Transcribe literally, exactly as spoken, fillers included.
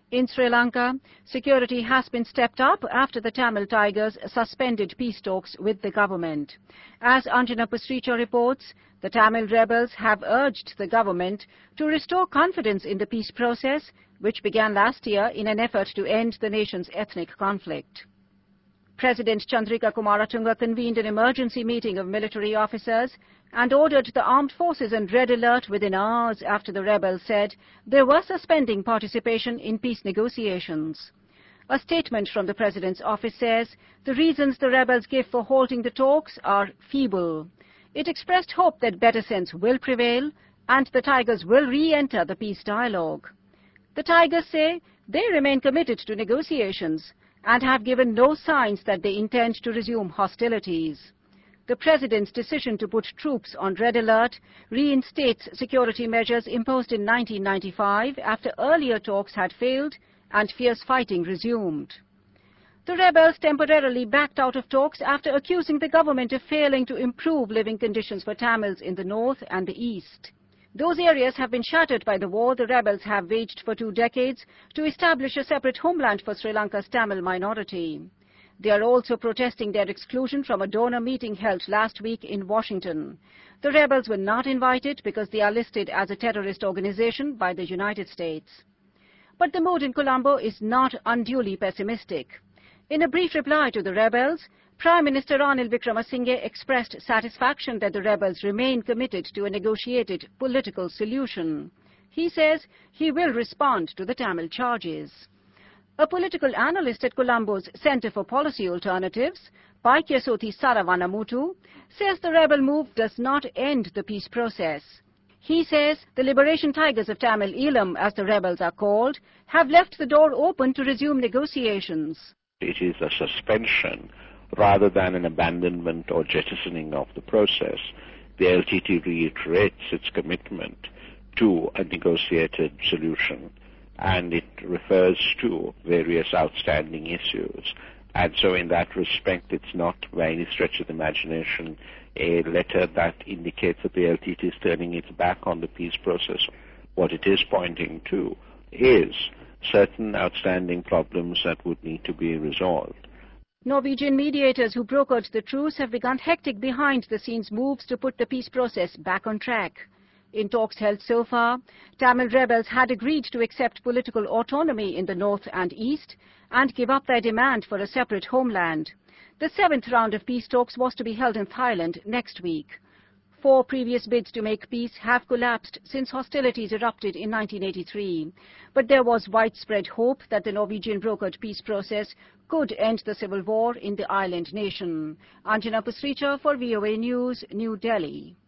In Sri Lanka, security has been stepped up after the Tamil Tigers suspended peace talks with the government. As Anjana Pasricha reports, the Tamil rebels have urged the government to restore confidence in the peace process, which began last year in an effort to end the nation's ethnic conflict. President Chandrika Kumaratunga convened an emergency meeting of military officers and ordered the armed forces on red alert within hours after the rebels said they were suspending participation in peace negotiations. A statement from the President's office says the reasons the rebels give for halting the talks are feeble. It expressed hope that better sense will prevail and the Tigers will re-enter the peace dialogue. The Tigers say they remain committed to negotiations and have given no signs that they intend to resume hostilities. The President's decision to put troops on red alert reinstates security measures imposed in nineteen ninety-five after earlier talks had failed and fierce fighting resumed. The rebels temporarily backed out of talks after accusing the government of failing to improve living conditions for Tamils in the north and the east. Those areas have been shattered by the war the rebels have waged for two decades to establish a separate homeland for Sri Lanka's Tamil minority. They are also protesting their exclusion from a donor meeting held last week in Washington. The rebels were not invited because they are listed as a terrorist organization by the United States. But the mood in Colombo is not unduly pessimistic. In a brief reply to the rebels, Prime Minister Ranil Wickremesinghe expressed satisfaction that the rebels remain committed to a negotiated political solution. He says he will respond to the Tamil charges. A political analyst at Colombo's Centre for Policy Alternatives, Paikyasothi Saravanamuthu, says the rebel move does not end the peace process. He says the Liberation Tigers of Tamil Eelam, as the rebels are called, have left the door open to resume negotiations. It is a suspension rather than an abandonment or jettisoning of the process. The L T T reiterates its commitment to a negotiated solution, and it refers to various outstanding issues. And so in that respect, it's not by any stretch of the imagination a letter that indicates that the L T T is turning its back on the peace process. What it is pointing to is certain outstanding problems that would need to be resolved. Norwegian mediators who brokered the truce have begun hectic behind-the-scenes moves to put the peace process back on track. In talks held so far, Tamil rebels had agreed to accept political autonomy in the north and east and give up their demand for a separate homeland. The seventh round of peace talks was to be held in Thailand next week. Four previous bids to make peace have collapsed since hostilities erupted in nineteen eighty-three. But there was widespread hope that the Norwegian brokered peace process could end the civil war in the island nation. Anjana Pasricha for V O A News, New Delhi.